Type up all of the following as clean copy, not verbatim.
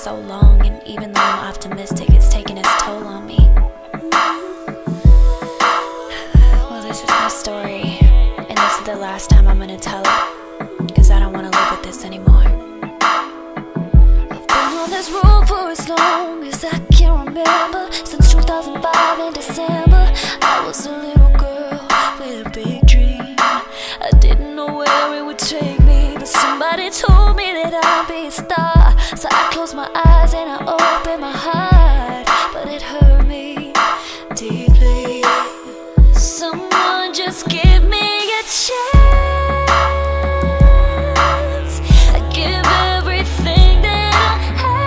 so long, and even though I'm optimistic, it's taken its toll on me. Well, this is my story, and this is the last time I'm gonna tell it, cause I don't wanna live with this anymore. I've been on this road for as long as I can remember. Since 2005 in December, I was a little girl with a big dream. I didn't know where it would take me, but somebody told me that I'd be a star. So I closed my eyes and I opened my heart, but it hurt me deeply. Someone just give me a chance. I give everything that I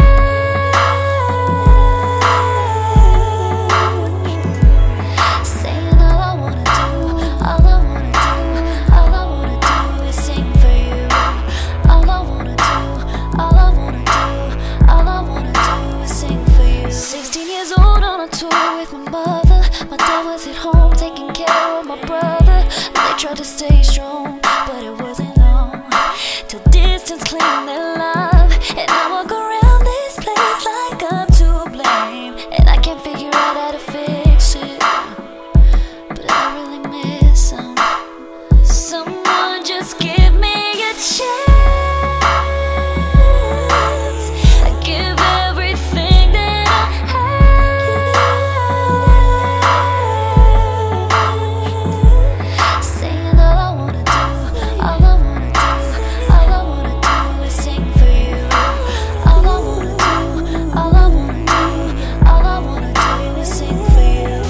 have, saying all I wanna do, all I wanna do, all I wanna do is sing for you. All I wanna do, all I wanna do, all I wanna do is sing for you. 16 years old on a tour with my mother. My dad was at home taking care of my brother. They tried to stay strong, but it wasn't long till distance claimed their love. And I walk around this place like I'm to blame, and I can't figure out how to fix it, but I really miss them. Someone just give me a chance. I give everything that I have, saying all I wanna do, all I wanna do, all I wanna do is sing for you. All I wanna do, all I wanna do, all I wanna do is sing for you.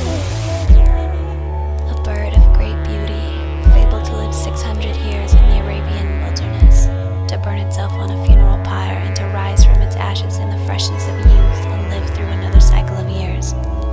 A bird of great beauty, fabled to live 600 years in the Arabian wilderness, to burn itself on a funeral pyre and to rise from its ashes in the freshness of youth and live through another cycle of years.